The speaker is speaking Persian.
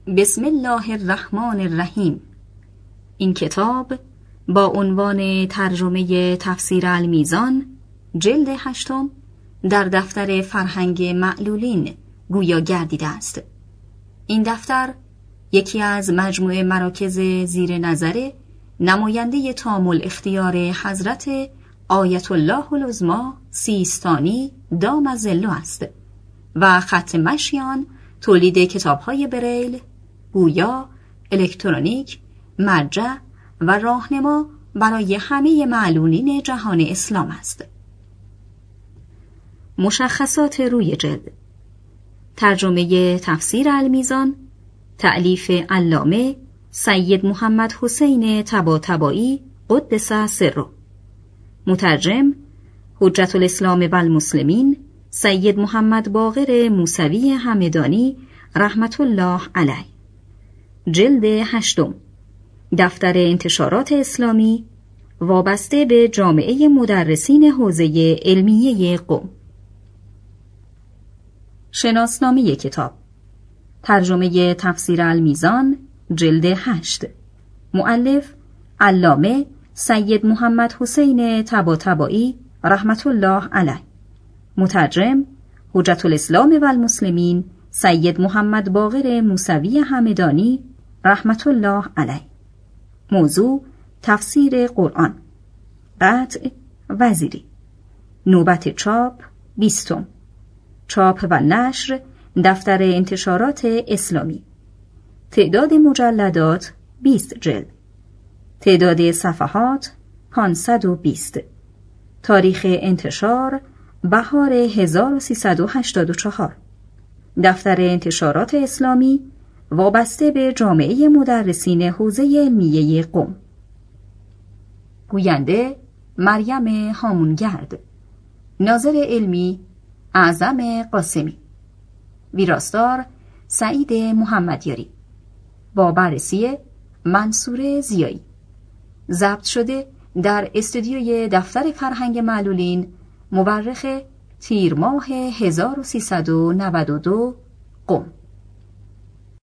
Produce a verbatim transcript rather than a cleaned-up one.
بسم الله الرحمن الرحیم. این کتاب با عنوان ترجمه تفسیر المیزان جلد هشتم در دفتر فرهنگ معلولین گویا گردیده است. این دفتر یکی از مجموعه مراکز زیر نظر نماینده تامل اختیار حضرت آیت الله العظمی سیستانی دام ظله است و خط مشیان تولید کتاب‌های بریل، گویا، الکترونیک، مرجع و راهنما برای همه معلولین جهان اسلام است. مشخصات روی جلد: ترجمه تفسیر المیزان، تألیف علامه سید محمد حسین طباطبایی قدس سره، مترجم حجت الاسلام و المسلمین سید محمد باقر موسوی همدانی رحمت الله علیه. جلد هشتم، دفتر انتشارات اسلامی وابسته به جامعه مدرسین حوزه علمیه قم. شناسنامه کتاب: ترجمه تفسیر المیزان جلد هشت، مؤلف علامه سید محمد حسین طباطبایی رحمت الله علیه، مترجم حجت الاسلام و المسلمین سید محمد باقر موسوی همدانی رحمت الله علیه. موضوع: تفسیر قرآن. قطع وزیری. نوبت چاپ بیستم. چاپ و نشر دفتر انتشارات اسلامی. تعداد مجلدات بیست جلد. تعداد صفحات پانصد و بیست. تاریخ انتشار بهار هزار و سیصد و هشتاد و چهار. دفتر انتشارات اسلامی وابسته به جامعه مدرسین حوزه علمیه قم. گوینده مریم هامونگرد. ناظر علمی اعظم قاسمی. ویراستار سعید محمدیاری. با بررسی منصور زیایی. ضبط شده در استودیوی دفتر فرهنگ معلولین مورخ تیر ماه هزار و سیصد و نود و دو قم.